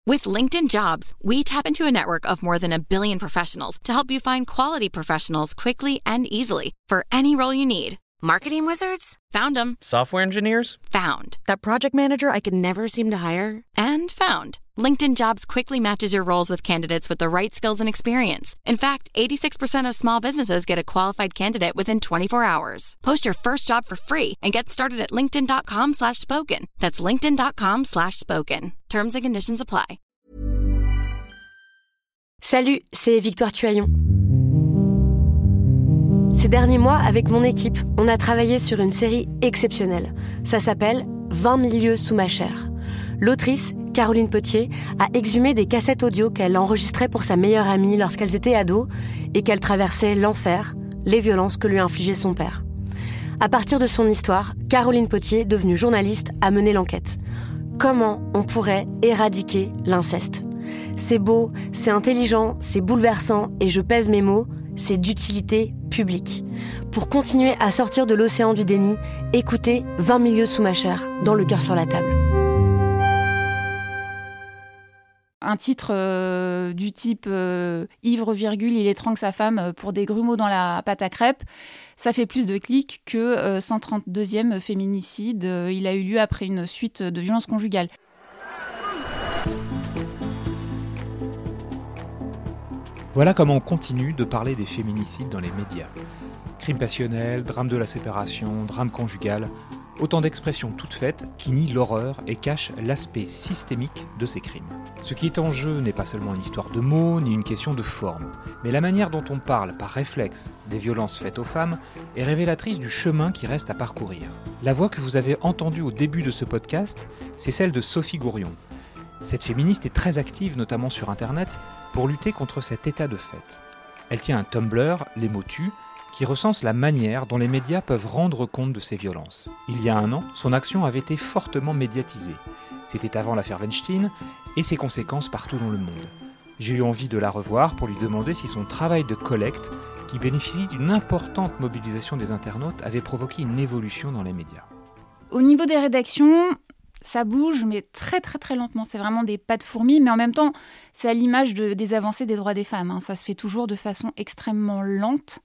With LinkedIn Jobs, we tap into a network of more than 1 billion professionals to help you find quality professionals quickly and easily for any role you need. Marketing wizards? Found them. Software engineers? Found. That project manager I could never seem to hire? And found. LinkedIn Jobs quickly matches your roles with candidates with the right skills and experience. In fact, 86% of small businesses get a qualified candidate within 24 hours. Post your first job for free and get started at linkedin.com/spoken. That's linkedin.com/spoken. Terms and conditions apply. Salut, c'est Victoire Tuaillon. Ces derniers mois, avec mon équipe, on a travaillé sur une série exceptionnelle. Ça s'appelle « 20 000 lieues sous ma chair ». L'autrice, Caroline Potier, a exhumé des cassettes audio qu'elle enregistrait pour sa meilleure amie lorsqu'elles étaient ados et qu'elle traversait l'enfer, les violences que lui infligeait son père. À partir de son histoire, Caroline Potier, devenue journaliste, a mené l'enquête. Comment on pourrait éradiquer l'inceste ? C'est beau, c'est intelligent, c'est bouleversant et je pèse mes mots, c'est d'utilité publique. Pour continuer à sortir de l'océan du déni, écoutez 20 000 lieues sous ma chair, dans Le cœur sur la table. Un titre du type ivre, il étrangle sa femme pour des grumeaux dans la pâte à crêpes, ça fait plus de clics que 132e féminicide. Il a eu lieu après une suite de violences conjugales. Voilà comment on continue de parler des féminicides dans les médias. Crime passionnel, drame de la séparation, drame conjugal, autant d'expressions toutes faites qui nient l'horreur et cachent l'aspect systémique de ces crimes. Ce qui est en jeu n'est pas seulement une histoire de mots, ni une question de forme, mais la manière dont on parle par réflexe des violences faites aux femmes est révélatrice du chemin qui reste à parcourir. La voix que vous avez entendue au début de ce podcast, c'est celle de Sophie Gourion. Cette féministe est très active, notamment sur Internet, pour lutter contre cet état de fait. Elle tient un Tumblr, Les mots tuent, qui recense la manière dont les médias peuvent rendre compte de ces violences. Il y a 1 an, son action avait été fortement médiatisée. C'était avant l'affaire Weinstein et ses conséquences partout dans le monde. J'ai eu envie de la revoir pour lui demander si son travail de collecte, qui bénéficie d'une importante mobilisation des internautes, avait provoqué une évolution dans les médias. Au niveau des rédactions, ça bouge, mais très très très lentement. C'est vraiment des pas de fourmis, mais en même temps, c'est à l'image des avancées des droits des femmes. Ça se fait toujours de façon extrêmement lente.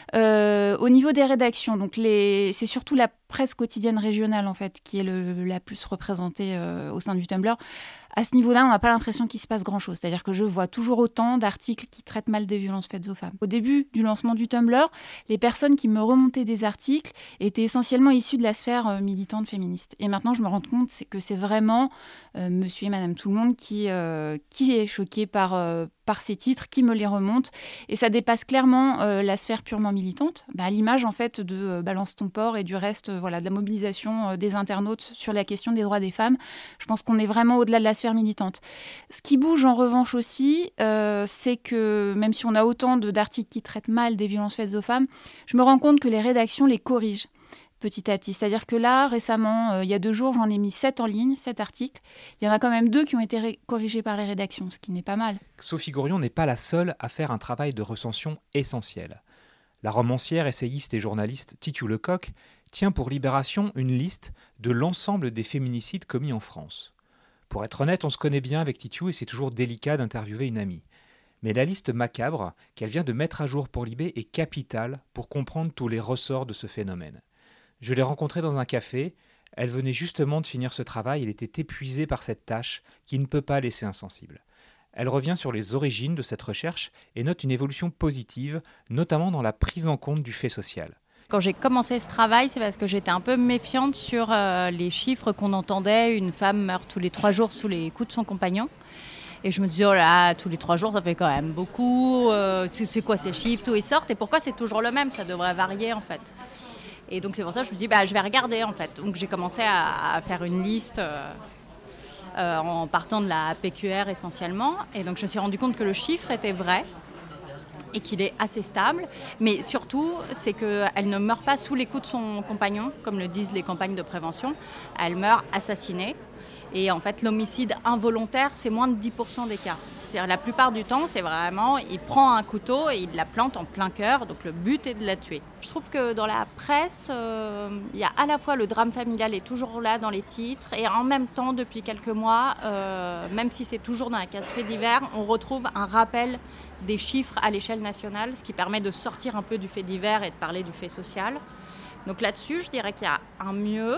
Au niveau des rédactions, donc c'est surtout la presse quotidienne régionale en fait qui est la plus représentée au sein du Tumblr. À ce niveau-là, on n'a pas l'impression qu'il se passe grand-chose. C'est-à-dire que je vois toujours autant d'articles qui traitent mal des violences faites aux femmes. Au début du lancement du Tumblr, les personnes qui me remontaient des articles étaient essentiellement issues de la sphère militante féministe. Et maintenant, je me rends compte que c'est vraiment monsieur et madame tout le monde qui est choqué par ces titres, qui me les remonte. Et ça dépasse clairement la sphère purement militante, à l'image en fait de Balance ton port et du reste de la mobilisation des internautes sur la question des droits des femmes. Je pense qu'on est vraiment au-delà de la sphère militante. Ce qui bouge en revanche aussi, c'est que même si on a autant d'articles qui traitent mal des violences faites aux femmes, je me rends compte que les rédactions les corrigent petit à petit. C'est-à-dire que là, récemment, il y a 2 jours, j'en ai mis 7 en ligne, 7 articles. Il y en a quand même 2 qui ont été corrigés par les rédactions, ce qui n'est pas mal. Sophie Gourion n'est pas la seule à faire un travail de recension essentiel. La romancière, essayiste et journaliste Titu Lecoq tient pour Libération une liste de l'ensemble des féminicides commis en France. Pour être honnête, on se connaît bien avec Titu et c'est toujours délicat d'interviewer une amie. Mais la liste macabre qu'elle vient de mettre à jour pour Libé est capitale pour comprendre tous les ressorts de ce phénomène. Je l'ai rencontrée dans un café, elle venait justement de finir ce travail, elle était épuisée par cette tâche qui ne peut pas laisser insensible. Elle revient sur les origines de cette recherche et note une évolution positive, notamment dans la prise en compte du fait social. Quand j'ai commencé ce travail, c'est parce que j'étais un peu méfiante sur les chiffres qu'on entendait. Une femme meurt tous les 3 jours sous les coups de son compagnon. Et je me disais, oh là, tous les 3 jours, ça fait quand même beaucoup. C'est quoi ces chiffres? Tout ils sortent. Et pourquoi c'est toujours le même? Ça devrait varier, en fait. Et donc, c'est pour ça que je me dis, je vais regarder, en fait. Donc, j'ai commencé à faire une liste en partant de la PQR essentiellement. Et donc, je me suis rendu compte que le chiffre était vrai et qu'il est assez stable. Mais surtout, c'est qu'elle ne meurt pas sous les coups de son compagnon, comme le disent les campagnes de prévention. Elle meurt assassinée. Et en fait, l'homicide involontaire, c'est moins de 10% des cas. C'est-à-dire la plupart du temps, c'est vraiment, il prend un couteau et il la plante en plein cœur, donc le but est de la tuer. Je trouve que dans la presse, il y a à la fois le drame familial est toujours là dans les titres, et en même temps, depuis quelques mois, même si c'est toujours dans la case fait divers, on retrouve un rappel des chiffres à l'échelle nationale, ce qui permet de sortir un peu du fait divers et de parler du fait social. Donc là-dessus, je dirais qu'il y a un mieux.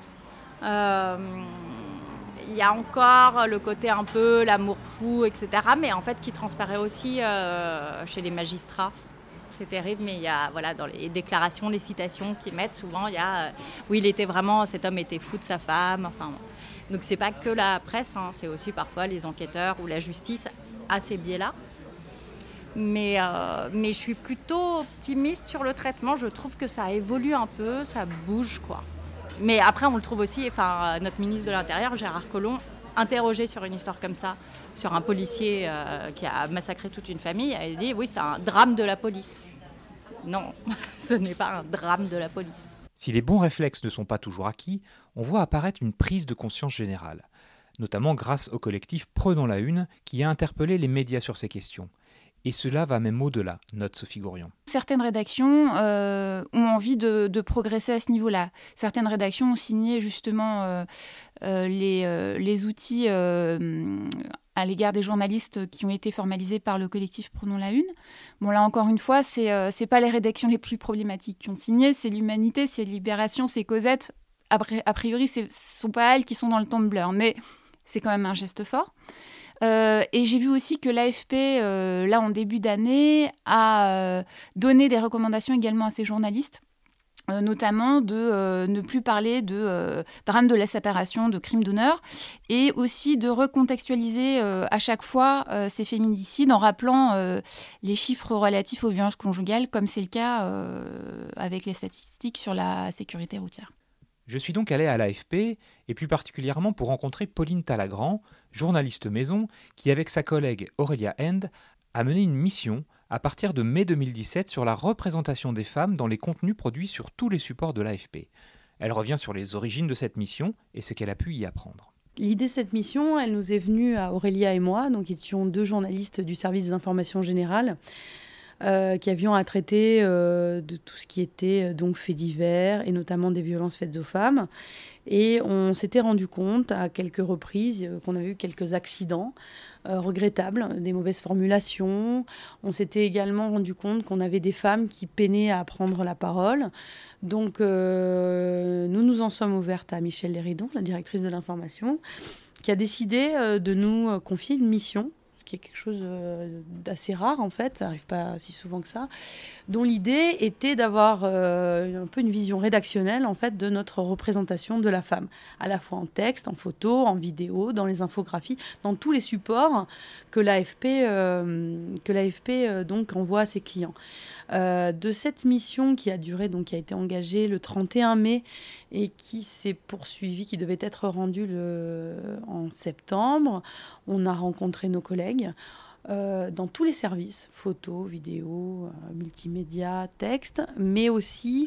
Il y a encore le côté un peu l'amour fou, etc., mais en fait qui transparaît aussi chez les magistrats. C'est terrible, mais il y a, voilà, dans les déclarations, les citations qu'ils mettent, souvent, il y a oui, cet homme était fou de sa femme. Enfin, donc c'est pas que la presse, hein, c'est aussi parfois les enquêteurs ou la justice à ces biais-là. Mais je suis plutôt optimiste sur le traitement. Je trouve que ça évolue un peu, ça bouge, quoi. Mais après, on le trouve aussi, notre ministre de l'Intérieur, Gérard Collomb, interrogé sur une histoire comme ça, sur un policier qui a massacré toute une famille, il dit oui, c'est un drame de la police. Non, ce n'est pas un drame de la police. Si les bons réflexes ne sont pas toujours acquis, on voit apparaître une prise de conscience générale, notamment grâce au collectif Prenons la Une, qui a interpellé les médias sur ces questions. Et cela va même au-delà, note Sophie Gourion. Certaines rédactions ont envie de progresser à ce niveau-là. Certaines rédactions ont signé justement les outils à l'égard des journalistes qui ont été formalisés par le collectif Prenons la Une. Bon, là, encore une fois, c'est pas les rédactions les plus problématiques qui ont signé, c'est l'Humanité, c'est Libération, c'est Cosette. A priori, ce ne sont pas elles qui sont dans le Tumblr, mais c'est quand même un geste fort. Et j'ai vu aussi que l'AFP, là en début d'année, a donné des recommandations également à ses journalistes, notamment de ne plus parler de drame de la séparation, de crimes d'honneur, et aussi de recontextualiser à chaque fois ces féminicides en rappelant les chiffres relatifs aux violences conjugales, comme c'est le cas avec les statistiques sur la sécurité routière. Je suis donc allé à l'AFP, et plus particulièrement pour rencontrer Pauline Talagrand, journaliste maison, qui avec sa collègue Aurélia End a mené une mission à partir de mai 2017 sur la représentation des femmes dans les contenus produits sur tous les supports de l'AFP. Elle revient sur les origines de cette mission et ce qu'elle a pu y apprendre. L'idée de cette mission, elle nous est venue à Aurélia et moi, donc étions 2 journalistes du service des informations générales, qui avions à traiter de tout ce qui était donc faits divers et notamment des violences faites aux femmes. Et on s'était rendu compte à quelques reprises qu'on avait eu quelques accidents regrettables, des mauvaises formulations. On s'était également rendu compte qu'on avait des femmes qui peinaient à prendre la parole. Donc nous nous en sommes ouvertes à Michèle Léridon, la directrice de l'information, qui a décidé de nous confier une mission, qui est quelque chose d'assez rare en fait, ça n'arrive pas si souvent que ça, dont l'idée était d'avoir un peu une vision rédactionnelle en fait de notre représentation de la femme, à la fois en texte, en photo, en vidéo, dans les infographies, dans tous les supports que l'AFP donc envoie à ses clients. De cette mission qui a duré, donc qui a été engagée le 31 mai et qui s'est poursuivie, qui devait être rendue en septembre, on a rencontré nos collègues dans tous les services, photos, vidéos, multimédia, texte, mais aussi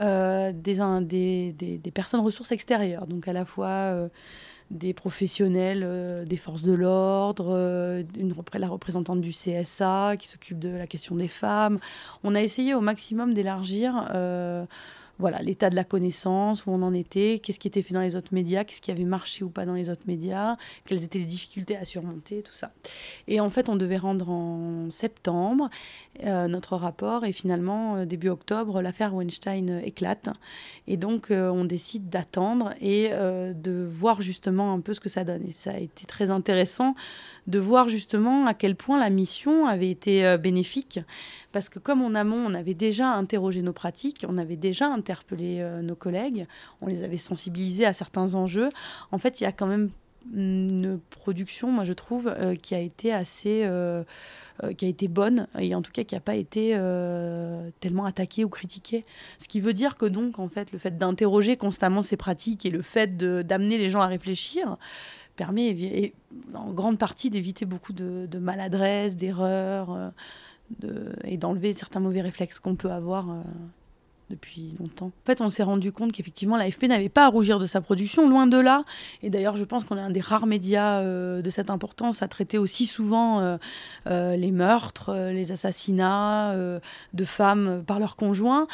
des personnes ressources extérieures, donc à la fois des professionnels des forces de l'ordre, la représentante du CSA qui s'occupe de la question des femmes. On a essayé au maximum d'élargir l'état de la connaissance, où on en était, qu'est-ce qui était fait dans les autres médias, qu'est-ce qui avait marché ou pas dans les autres médias, quelles étaient les difficultés à surmonter, tout ça. Et en fait, on devait rendre en septembre notre rapport, et finalement, début octobre, l'affaire Weinstein éclate. Et donc, on décide d'attendre et de voir justement un peu ce que ça donne. Et ça a été très intéressant de voir justement à quel point la mission avait été bénéfique, parce que comme en amont, on avait déjà interrogé nos pratiques, on avait déjà interpellé nos collègues, on les avait sensibilisés à certains enjeux. En fait, il y a quand même une production, moi je trouve, qui a été assez... qui a été bonne, et en tout cas qui n'a pas été tellement attaquée ou critiquée. Ce qui veut dire que donc, en fait, le fait d'interroger constamment ces pratiques et le fait d'amener les gens à réfléchir permet en grande partie d'éviter beaucoup de maladresses, d'erreurs, et d'enlever certains mauvais réflexes qu'on peut avoir depuis longtemps. En fait, on s'est rendu compte qu'effectivement, l'AFP n'avait pas à rougir de sa production, loin de là. Et d'ailleurs, je pense qu'on est un des rares médias de cette importance à traiter aussi souvent les meurtres, les assassinats de femmes par leurs conjoints.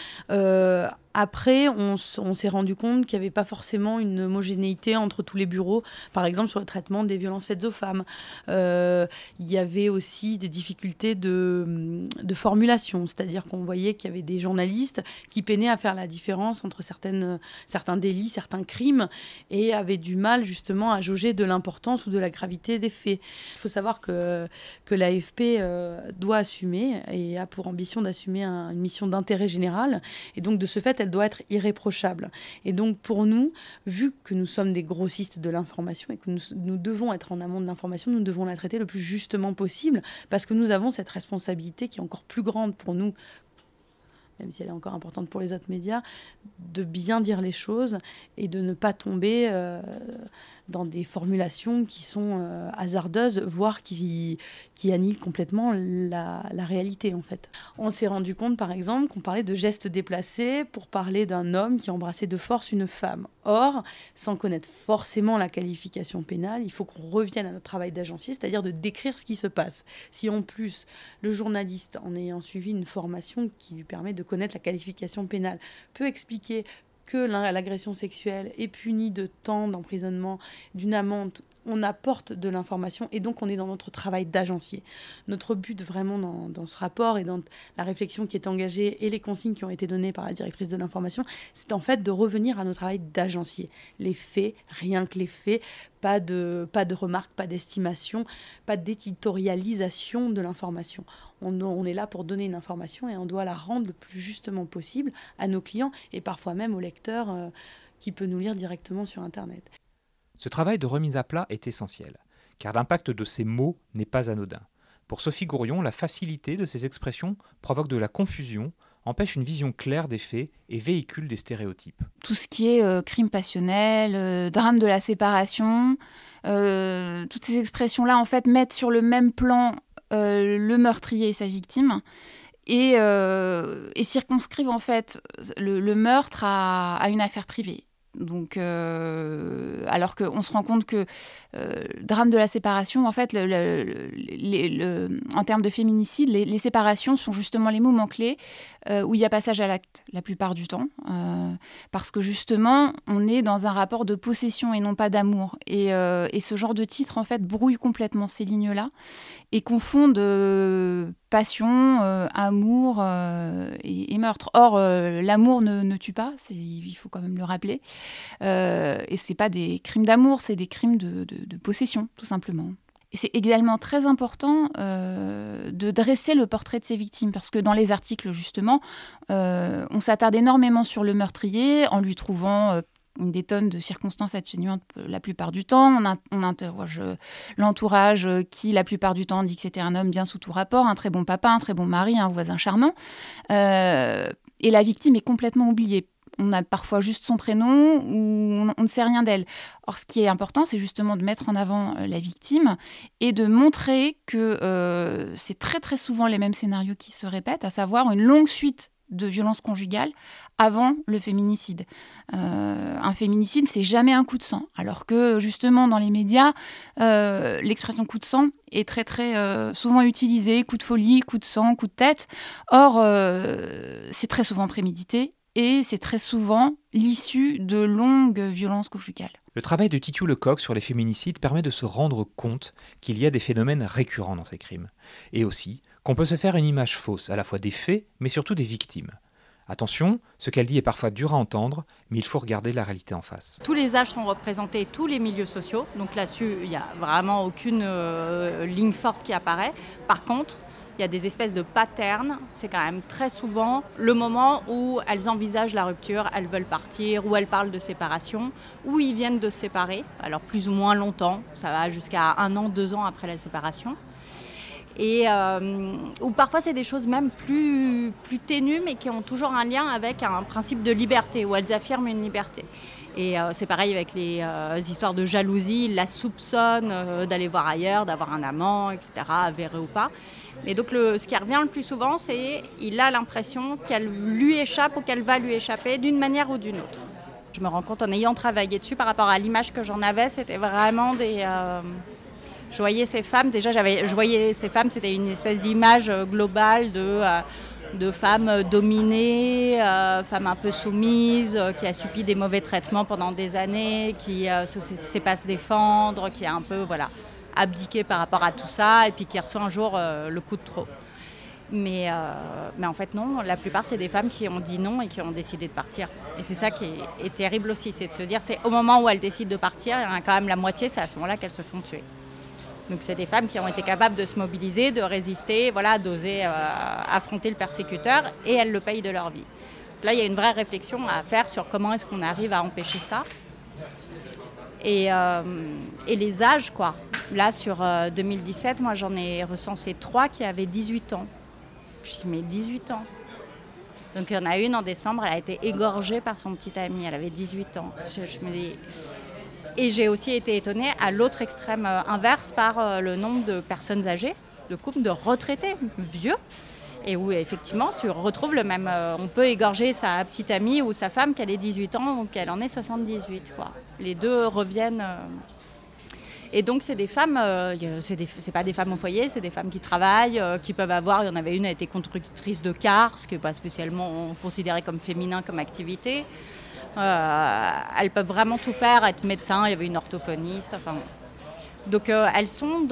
Après, on s'est rendu compte qu'il n'y avait pas forcément une homogénéité entre tous les bureaux, par exemple sur le traitement des violences faites aux femmes. Il y avait aussi des difficultés de formulation, c'est-à-dire qu'on voyait qu'il y avait des journalistes qui peinaient à faire la différence entre certains délits, certains crimes, et avaient du mal justement à jauger de l'importance ou de la gravité des faits. Il faut savoir que l'AFP doit assumer et a pour ambition d'assumer une mission d'intérêt général, et donc de ce fait, elle doit être irréprochable. Et donc pour nous, vu que nous sommes des grossistes de l'information et que nous devons être en amont de l'information, nous devons la traiter le plus justement possible, parce que nous avons cette responsabilité qui est encore plus grande pour nous, même si elle est encore importante pour les autres médias, de bien dire les choses et de ne pas tomber dans des formulations qui sont hasardeuses, voire qui annihilent complètement la réalité, en fait. On s'est rendu compte, par exemple, qu'on parlait de gestes déplacés pour parler d'un homme qui embrassait de force une femme. Or, sans connaître forcément la qualification pénale, il faut qu'on revienne à notre travail d'agencier, c'est-à-dire de décrire ce qui se passe. Si en plus, le journaliste, en ayant suivi une formation qui lui permet de connaître la qualification pénale, peut expliquer que l'agression sexuelle est punie de temps d'emprisonnement, d'une amende, on apporte de l'information et donc on est dans notre travail d'agencier. Notre but vraiment dans ce rapport et dans la réflexion qui est engagée et les consignes qui ont été données par la directrice de l'information, c'est en fait de revenir à notre travail d'agencier. Les faits, rien que les faits, pas de remarques, pas d'estimation, pas d'éditorialisation de l'information. On est là pour donner une information et on doit la rendre le plus justement possible à nos clients et parfois même au lecteur qui peut nous lire directement sur Internet. Ce travail de remise à plat est essentiel, car l'impact de ces mots n'est pas anodin. Pour Sophie Gourion, la facilité de ces expressions provoque de la confusion, empêche une vision claire des faits et véhicule des stéréotypes. Tout ce qui est crime passionnel, drame de la séparation, toutes ces expressions-là en fait mettent sur le même plan le meurtrier et sa victime et circonscrivent en fait le meurtre à une affaire privée. Donc, alors qu'on se rend compte que le drame de la séparation, en fait, en termes de féminicide, les séparations sont justement les moments clés où il y a passage à l'acte la plupart du temps, parce que justement, on est dans un rapport de possession et non pas d'amour. Et ce genre de titre, en fait, brouille complètement ces lignes-là et confondent passion, amour et meurtre. Or, l'amour ne tue pas, il faut quand même le rappeler. Et c'est pas des crimes d'amour, c'est des crimes de possession, tout simplement. Et c'est également très important de dresser le portrait de ces victimes, parce que dans les articles, justement, on s'attarde énormément sur le meurtrier en lui trouvant des tonnes de circonstances atténuantes la plupart du temps. On interroge l'entourage qui, la plupart du temps, dit que c'était un homme bien sous tout rapport, un très bon papa, un très bon mari, un voisin charmant. Et la victime est complètement oubliée. On a parfois juste son prénom ou on ne sait rien d'elle. Or, ce qui est important, c'est justement de mettre en avant la victime et de montrer que c'est très très souvent les mêmes scénarios qui se répètent, à savoir une longue suite de violences conjugales avant le féminicide. Un féminicide, c'est jamais un coup de sang. Alors que, justement, dans les médias, l'expression coup de sang est très, très souvent utilisée. Coup de folie, coup de sang, coup de tête. Or, c'est très souvent prémédité et c'est très souvent l'issue de longues violences conjugales. Le travail de Titiou Lecoq sur les féminicides permet de se rendre compte qu'il y a des phénomènes récurrents dans ces crimes. Et aussi qu'on peut se faire une image fausse à la fois des faits, mais surtout des victimes. Attention, ce qu'elle dit est parfois dur à entendre, mais il faut regarder la réalité en face. Tous les âges sont représentés, tous les milieux sociaux. Donc là-dessus, il n'y a vraiment aucune ligne forte qui apparaît. Par contre, il y a des espèces de patterns. C'est quand même très souvent le moment où elles envisagent la rupture, elles veulent partir, ou elles parlent de séparation, ou ils viennent de se séparer. Alors plus ou moins longtemps, ça va jusqu'à 1 an, 2 ans après la séparation. Et ou parfois c'est des choses même plus ténues, mais qui ont toujours un lien avec un principe de liberté, où elles affirment une liberté. Et c'est pareil avec les histoires de jalousie, il la soupçonne d'aller voir ailleurs, d'avoir un amant, etc., avéré ou pas. Et donc ce qui revient le plus souvent, c'est qu'il a l'impression qu'elle lui échappe ou qu'elle va lui échapper d'une manière ou d'une autre. Je me rends compte en ayant travaillé dessus par rapport à l'image que j'en avais, c'était vraiment je voyais ces femmes, je voyais ces femmes, c'était une espèce d'image globale de femmes dominées, femmes un peu soumises, qui a subi des mauvais traitements pendant des années, qui ne sait pas se défendre, qui a un peu abdiqué par rapport à tout ça, et puis qui reçoit un jour le coup de trop. Mais en fait non, la plupart c'est des femmes qui ont dit non et qui ont décidé de partir. Et c'est ça qui est terrible aussi, c'est de se dire, c'est au moment où elles décident de partir, il y en a quand même la moitié, c'est à ce moment-là qu'elles se font tuer. Donc c'est des femmes qui ont été capables de se mobiliser, de résister, d'oser affronter le persécuteur, et elles le payent de leur vie. Donc là, il y a une vraie réflexion à faire sur comment est-ce qu'on arrive à empêcher ça. Et les âges, quoi. Là, sur 2017, moi, j'en ai recensé 3 qui avaient 18 ans. Je dis, mais 18 ans. Donc il y en a une en décembre, elle a été égorgée par son petit ami, elle avait 18 ans. Je me dis... Et j'ai aussi été étonnée à l'autre extrême inverse par le nombre de personnes âgées, de couples de retraités vieux, et où effectivement on retrouve le même... on peut égorger sa petite amie ou sa femme qu'elle ait 18 ans ou qu'elle en ait 78. Quoi. Les deux reviennent... Et donc c'est des femmes, c'est pas des femmes au foyer, c'est des femmes qui travaillent, qui peuvent avoir... Il y en avait une, elle était conductrice de car, ce qui n'est pas spécialement considéré comme féminin comme activité. Elles peuvent vraiment tout faire, être médecin, il y avait une orthophoniste. Enfin, donc elles sont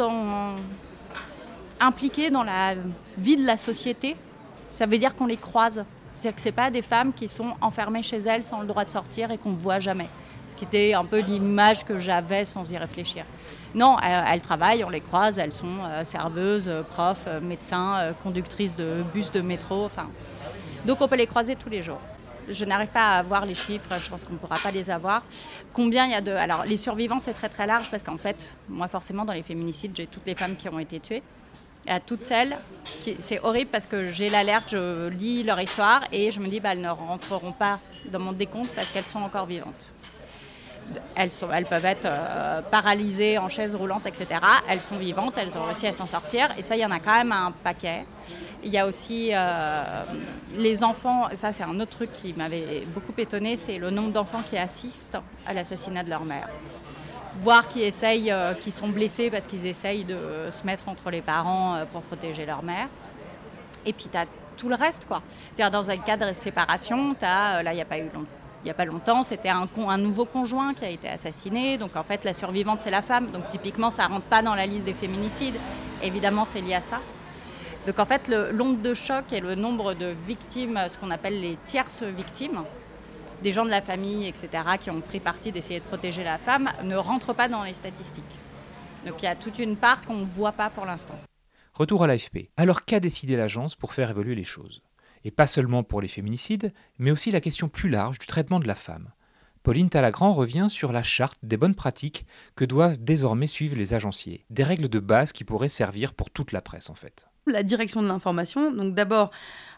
impliquées dans la vie de la société. Ça veut dire qu'on les croise. C'est-à-dire que ce n'est pas des femmes qui sont enfermées chez elles sans le droit de sortir et qu'on ne voit jamais. Ce qui était un peu l'image que j'avais sans y réfléchir. Non, elles travaillent, on les croise, elles sont serveuses, profs, médecins, conductrices de bus de métro. Enfin. Donc on peut les croiser tous les jours. Je n'arrive pas à avoir les chiffres, je pense qu'on ne pourra pas les avoir. Combien il y a de... Alors, les survivants, c'est très très large parce qu'en fait, moi forcément, dans les féminicides, j'ai toutes les femmes qui ont été tuées. Et à toutes celles, c'est horrible parce que j'ai l'alerte, je lis leur histoire et je me dis, elles ne rentreront pas dans mon décompte parce qu'elles sont encore vivantes. Elles peuvent être paralysées en chaise roulante, etc. Elles sont vivantes, elles ont réussi à s'en sortir. Et ça, il y en a quand même un paquet. Il y a aussi les enfants. Ça, c'est un autre truc qui m'avait beaucoup étonnée. C'est le nombre d'enfants qui assistent à l'assassinat de leur mère. Voire qui sont blessés parce qu'ils essayent de se mettre entre les parents pour protéger leur mère. Et puis, tu as tout le reste, quoi. C'est-à-dire, dans un cadre de séparation, là, il n'y a pas longtemps, c'était un nouveau conjoint qui a été assassiné. Donc, en fait, la survivante, c'est la femme. Donc, typiquement, ça ne rentre pas dans la liste des féminicides. Évidemment, c'est lié à ça. Donc, en fait, l'onde de choc et le nombre de victimes, ce qu'on appelle les tierces victimes, des gens de la famille, etc., qui ont pris parti d'essayer de protéger la femme, ne rentrent pas dans les statistiques. Donc, il y a toute une part qu'on ne voit pas pour l'instant. Retour à l'AFP. Alors, qu'a décidé l'agence pour faire évoluer les choses ? Et pas seulement pour les féminicides, mais aussi la question plus large du traitement de la femme. Pauline Talagrand revient sur la charte des bonnes pratiques que doivent désormais suivre les agenciers. Des règles de base qui pourraient servir pour toute la presse, en fait. La direction de l'information, donc d'abord,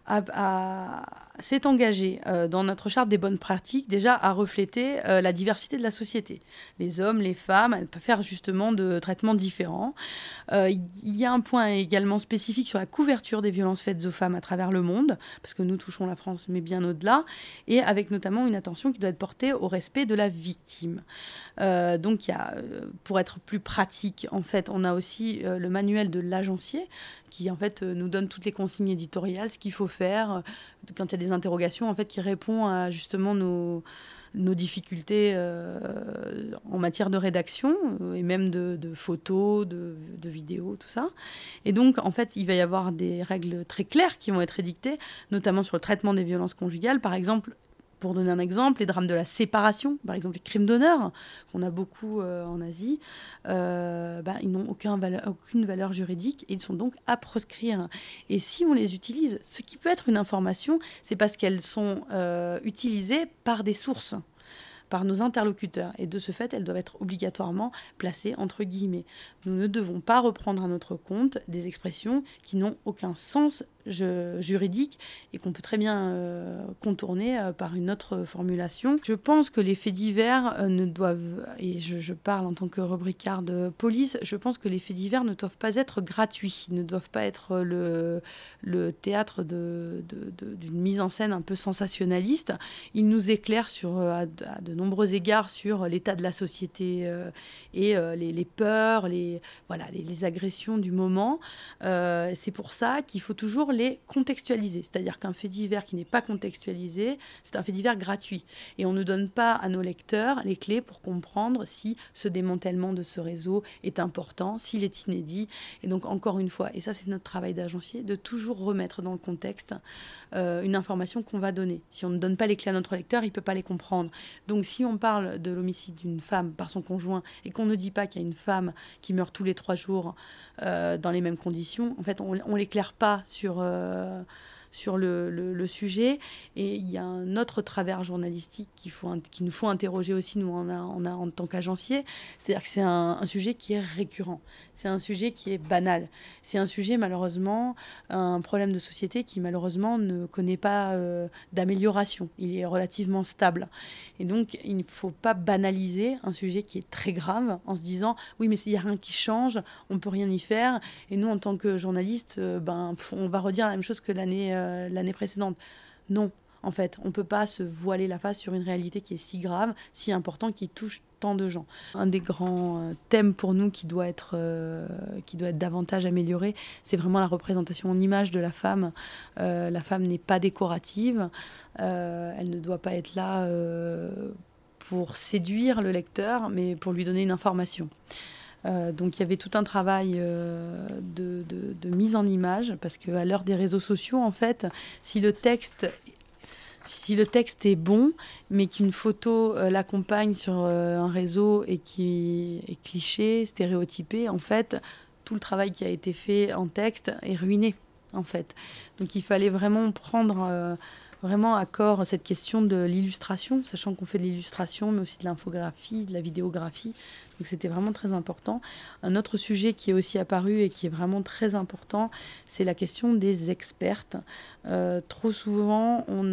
s'est engagée dans notre charte des bonnes pratiques déjà à refléter la diversité de la société. Les hommes, les femmes, elles peuvent faire justement de traitements différents. Il y a un point également spécifique sur la couverture des violences faites aux femmes à travers le monde, parce que nous touchons la France, mais bien au-delà, et avec notamment une attention qui doit être portée au respect de la victime. Donc, pour être plus pratique, en fait, on a aussi le manuel de l'agencier qui, en fait, nous donne toutes les consignes éditoriales, ce qu'il faut faire quand il y a des interrogations, en fait, qui répond à justement nos difficultés en matière de rédaction et même de photos, de vidéos, tout ça. Et donc, en fait, il va y avoir des règles très claires qui vont être édictées, notamment sur le traitement des violences conjugales, par exemple. Pour donner un exemple, les drames de la séparation, par exemple les crimes d'honneur, qu'on a beaucoup en Asie, ils n'ont aucune valeur juridique et ils sont donc à proscrire. Et si on les utilise, ce qui peut être une information, c'est parce qu'elles sont utilisées par des sources, par nos interlocuteurs. Et de ce fait, elles doivent être obligatoirement placées entre guillemets. Nous ne devons pas reprendre à notre compte des expressions qui n'ont aucun sens juridique et qu'on peut très bien contourner par une autre formulation. Je pense que les faits divers ne doivent, et je parle en tant que rubricard de police, je pense que les faits divers ne doivent pas être gratuits, ne doivent pas être le théâtre d'une mise en scène un peu sensationnaliste. Ils nous éclairent à de nombreux égards sur l'état de la société et les peurs, les agressions du moment. C'est pour ça qu'il faut toujours les contextualiser. C'est-à-dire qu'un fait divers qui n'est pas contextualisé, c'est un fait divers gratuit. Et on ne donne pas à nos lecteurs les clés pour comprendre si ce démantèlement de ce réseau est important, s'il est inédit. Et donc, encore une fois, et ça c'est notre travail d'agencier, de toujours remettre dans le contexte une information qu'on va donner. Si on ne donne pas les clés à notre lecteur, il ne peut pas les comprendre. Donc, si on parle de l'homicide d'une femme par son conjoint et qu'on ne dit pas qu'il y a une femme qui meurt tous les 3 jours dans les mêmes conditions, en fait, on l'éclaire pas sur le sujet. Et il y a un autre travers journalistique qu'il nous faut interroger aussi, nous, en tant qu'agencier. C'est-à-dire que c'est un sujet qui est récurrent. C'est un sujet qui est banal. C'est un sujet, malheureusement, un problème de société qui, malheureusement, ne connaît pas d'amélioration. Il est relativement stable. Et donc, il ne faut pas banaliser un sujet qui est très grave en se disant « Oui, mais s'il n'y a rien qui change, on ne peut rien y faire. » Et nous, en tant que journalistes, on va redire la même chose que l'année précédente. Non, en fait, on ne peut pas se voiler la face sur une réalité qui est si grave, si importante, qui touche tant de gens. Un des grands thèmes pour nous qui doit être davantage amélioré, c'est vraiment la représentation en image de la femme. La femme n'est pas décorative, elle ne doit pas être là pour séduire le lecteur, mais pour lui donner une information. Donc il y avait tout un travail de mise en image, parce qu'à l'heure des réseaux sociaux, en fait, si le texte est bon, mais qu'une photo l'accompagne sur un réseau et qui est cliché, stéréotypé, en fait, tout le travail qui a été fait en texte est ruiné, en fait. Donc il fallait vraiment prendre vraiment à corps cette question de l'illustration, sachant qu'on fait de l'illustration, mais aussi de l'infographie, de la vidéographie. Donc c'était vraiment très important. Un autre sujet qui est aussi apparu et qui est vraiment très important, c'est la question des expertes. Trop souvent, on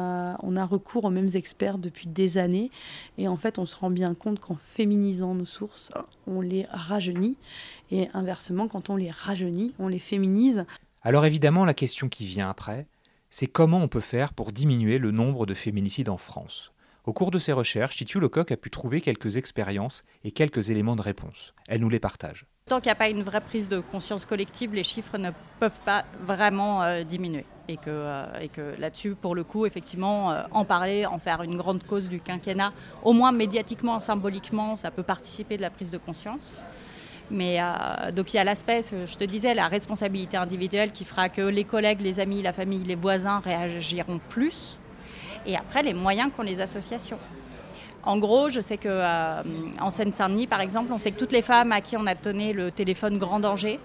a recours aux mêmes experts depuis des années. Et en fait, on se rend bien compte qu'en féminisant nos sources, on les rajeunit. Et inversement, quand on les rajeunit, on les féminise. Alors évidemment, la question qui vient après, c'est comment on peut faire pour diminuer le nombre de féminicides en France. Au cours de ses recherches, Titu Lecoq a pu trouver quelques expériences et quelques éléments de réponse. Elle nous les partage. Tant qu'il n'y a pas une vraie prise de conscience collective, les chiffres ne peuvent pas vraiment diminuer. Et que là-dessus, pour le coup, effectivement, en parler, en faire une grande cause du quinquennat, au moins médiatiquement, symboliquement, ça peut participer de la prise de conscience. Mais donc il y a l'aspect, je te disais, la responsabilité individuelle qui fera que les collègues, les amis, la famille, les voisins réagiront plus. Et après, les moyens qu'ont les associations. En gros, je sais qu'en Seine-Saint-Denis, par exemple, on sait que toutes les femmes à qui on a donné le téléphone grand danger,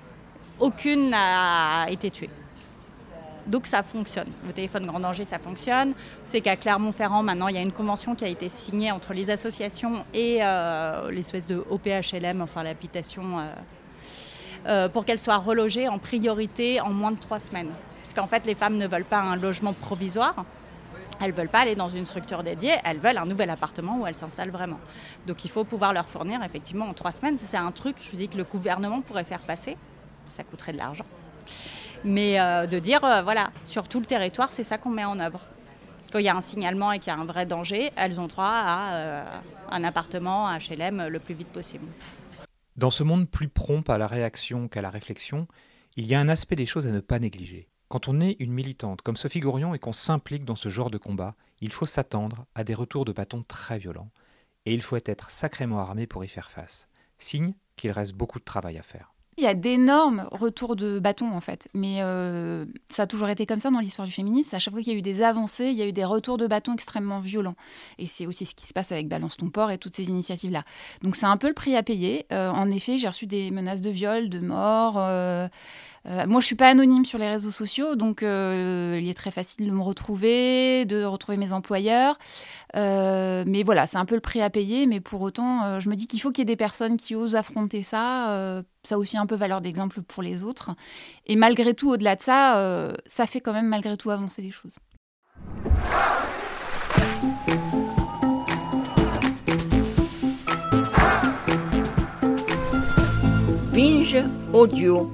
aucune n'a été tuée. Donc ça fonctionne. Le téléphone grand danger, ça fonctionne. C'est qu'à Clermont-Ferrand, maintenant, il y a une convention qui a été signée entre les associations et l'espèce de OPHLM, enfin l'habitation, pour qu'elles soient relogées en priorité en moins de 3 semaines. Parce qu'en fait, les femmes ne veulent pas un logement provisoire. Elles ne veulent pas aller dans une structure dédiée, elles veulent un nouvel appartement où elles s'installent vraiment. Donc il faut pouvoir leur fournir effectivement en 3 semaines. C'est un truc, je dis, que le gouvernement pourrait faire passer. Ça coûterait de l'argent. Mais de dire, voilà, sur tout le territoire, c'est ça qu'on met en œuvre. Quand il y a un signalement et qu'il y a un vrai danger, elles ont droit à un appartement à HLM le plus vite possible. Dans ce monde plus prompt à la réaction qu'à la réflexion, il y a un aspect des choses à ne pas négliger. Quand on est une militante comme Sophie Gourion et qu'on s'implique dans ce genre de combat, il faut s'attendre à des retours de bâton très violents. Et il faut être sacrément armé pour y faire face. Signe qu'il reste beaucoup de travail à faire. Il y a d'énormes retours de bâton, en fait. Mais ça a toujours été comme ça dans l'histoire du féminisme. À chaque fois qu'il y a eu des avancées, il y a eu des retours de bâton extrêmement violents. Et c'est aussi ce qui se passe avec Balance ton port et toutes ces initiatives-là. Donc c'est un peu le prix à payer. En effet, j'ai reçu des menaces de viol, de mort, Moi, je suis pas anonyme sur les réseaux sociaux, donc il est très facile de me retrouver, de retrouver mes employeurs. Mais voilà, c'est un peu le prix à payer. Mais pour autant, je me dis qu'il faut qu'il y ait des personnes qui osent affronter ça. Ça a aussi un peu valeur d'exemple pour les autres. Et malgré tout, au-delà de ça, ça fait quand même malgré tout avancer les choses. Binge Audio.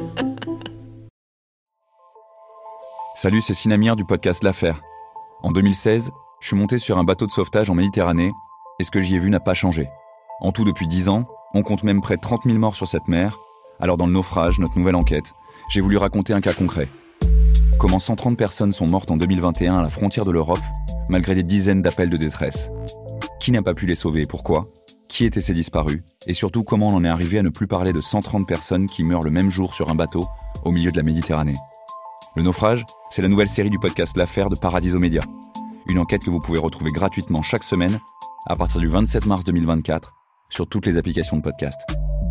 Salut, c'est Sinamir du podcast L'Affaire. En 2016, je suis monté sur un bateau de sauvetage en Méditerranée et ce que j'y ai vu n'a pas changé. En tout, depuis 10 ans, on compte même près de 30 000 morts sur cette mer. Alors dans le naufrage, notre nouvelle enquête, j'ai voulu raconter un cas concret. Comment 130 personnes sont mortes en 2021 à la frontière de l'Europe, malgré des dizaines d'appels de détresse. Qui n'a pas pu les sauver et pourquoi ? Qui étaient ces disparus ? Et surtout, comment on en est arrivé à ne plus parler de 130 personnes qui meurent le même jour sur un bateau au milieu de la Méditerranée ? Le naufrage, c'est la nouvelle série du podcast L'Affaire de Paradiso Média. Une enquête que vous pouvez retrouver gratuitement chaque semaine à partir du 27 mars 2024 sur toutes les applications de podcast.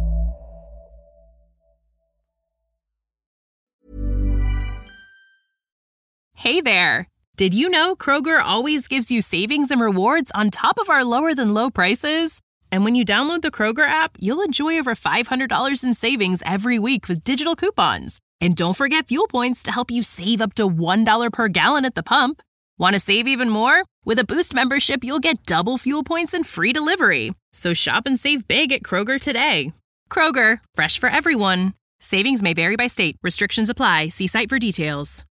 Hey there! Did you know Kroger always gives you savings and rewards on top of our lower-than-low prices? And when you download the Kroger app, you'll enjoy over $500 in savings every week with digital coupons. And don't forget fuel points to help you save up to $1 per gallon at the pump. Want to save even more? With a Boost membership, you'll get double fuel points and free delivery. So shop and save big at Kroger today. Kroger, fresh for everyone. Savings may vary by state. Restrictions apply. See site for details.